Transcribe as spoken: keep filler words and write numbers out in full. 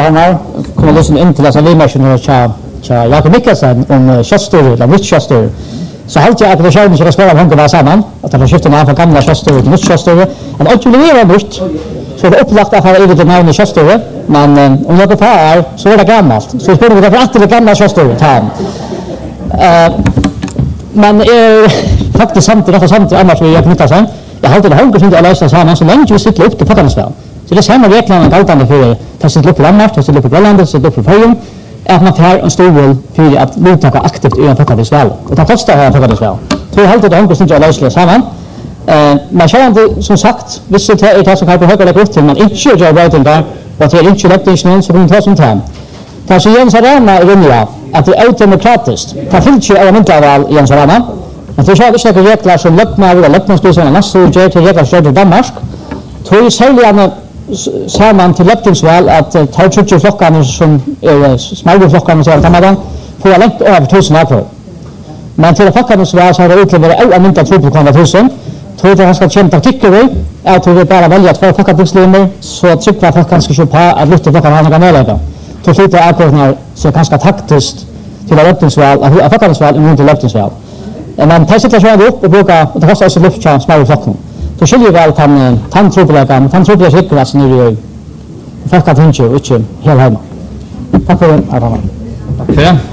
Arnar kommer lyssna in till dessa vimarsjoner tja, tja Jakob Mikkelsen om kjøttstyr, eller nytt kjøttstyr. Så halt jag att det känns att spela hon går samman att det skiftar några gamla kjøttstyr till nytt kjøttstyr. Men att ju lever nytt. Så det är upplagt att ha över det namnet kjøttstyr, men om jag på är så är det gammalt. Så spelar vi därför att det gamla kjøttstyr ta. Eh men är faktiskt samtidigt att samtidigt annars vi Jakob Mikkelsen. Jag har det hon inte att lösa samman så länge vi sitter upp till Pakistan. Så det samma reglerna galtande för att sitta upp på Danmark, att sitta upp på Grönland, sitta upp på Färjön. Att man får en stor för att mottaka aktivt i en Pakistan. Och det kostar här en Pakistan. Så jag har det hon inte att lösa samman. Eh men jag som sagt, visst det är det som kan på högre upp till man inte gör writing där och det är inte rätt innan så vi tar som time. Det så Jens Arana är inne att det är demokratiskt. Det finns ju elementer av Jens Arana. Men det är så att det regler som löpnar eller löpnadsstyrelsen nästa år ger till regler för Danmark. Tror ju sällan samman till löptingsval att ta tjugo flockarna som är små flockarna så att man får långt över tusen akvar. Men till flockarna så är det utlevererat oanmynta två på tusen. Tror det han ska kämpa tycker vi att vi bara välja två flockardingslinjer så tycker jag kanske ska på att lyfta flockarna han kan möjliga. Till slut är akvarna så ganska taktiskt till löptingsval att flockardingsval och inte löptingsval. Men tar situationen upp och brukar det kostar också luftchans små flockarna. Så skiljer väl kan tandtropläggan, tandtropläggan skickar alltså nu i Fakka Tinchu, inte helt hemma. Tack för det, Arana. Tack för det.